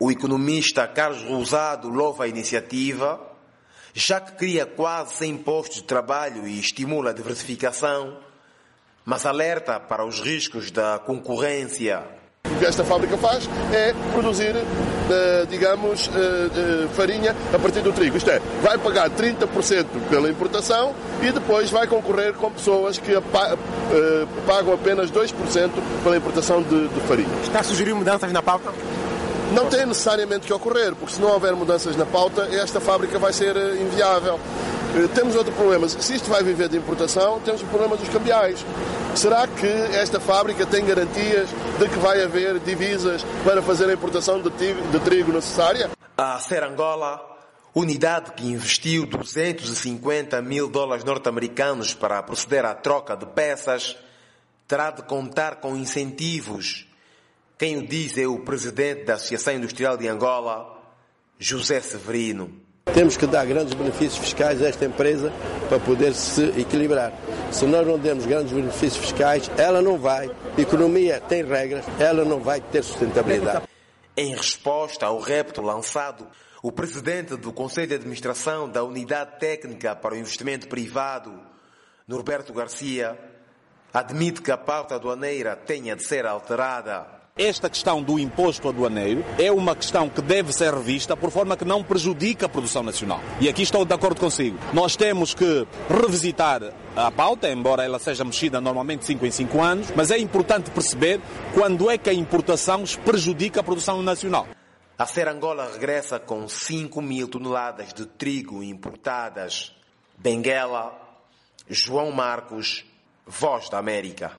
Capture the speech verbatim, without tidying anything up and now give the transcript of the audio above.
O economista Carlos Rosado louva a iniciativa, já que cria quase cem postos de trabalho e estimula a diversificação, mas alerta para os riscos da concorrência. O que esta fábrica faz é produzir, digamos, farinha a partir do trigo. Isto é, vai pagar trinta por cento pela importação e depois vai concorrer com pessoas que pagam apenas dois por cento pela importação de, de farinha. Está a sugerir mudanças na pauta? Não tem necessariamente que ocorrer, porque se não houver mudanças na pauta, esta fábrica vai ser inviável. Temos outro problema. Se isto vai viver de importação, temos o problema dos cambiais. Será que esta fábrica tem garantias de que vai haver divisas para fazer a importação de trigo, de trigo necessária? A Acer Angola, unidade que investiu duzentos e cinquenta mil dólares norte-americanos para proceder à troca de peças, terá de contar com incentivos. Quem o diz é o presidente da Associação Industrial de Angola, José Severino. Temos que dar grandes benefícios fiscais a esta empresa para poder se equilibrar. Se nós não demos grandes benefícios fiscais, ela não vai. A economia tem regras, ela não vai ter sustentabilidade. Em resposta ao repto lançado, o presidente do Conselho de Administração da Unidade Técnica para o Investimento Privado, Norberto Garcia, admite que a pauta aduaneira tenha de ser alterada. Esta questão do imposto aduaneiro é uma questão que deve ser revista por forma que não prejudique a produção nacional. E aqui estou de acordo consigo. Nós temos que revisitar a pauta, embora ela seja mexida normalmente de cinco em cinco anos, mas é importante perceber quando é que a importação prejudica a produção nacional. A Acer Angola regressa com cinco mil toneladas de trigo importadas. Benguela, João Marcos, Voz da América.